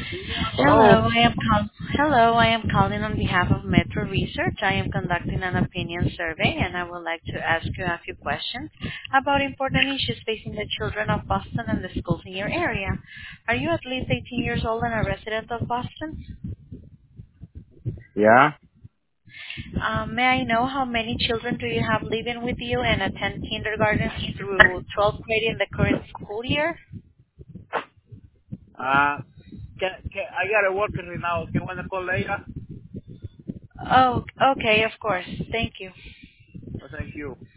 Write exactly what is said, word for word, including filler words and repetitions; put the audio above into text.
Hello. Hello, I am call- Hello, I am calling on behalf of Metro Research. I am conducting an opinion survey, and I would like to ask you a few questions about important issues facing the children of Boston and the schools in your area. Are you at least eighteen years old and a resident of Boston? Yeah. Um, may I know how many children do you have living with you and attend kindergarten through twelfth grade in the current school year? Uh, can, can, I got to work right now. Can I call later? Oh, okay, of course. Thank you. Oh, thank you.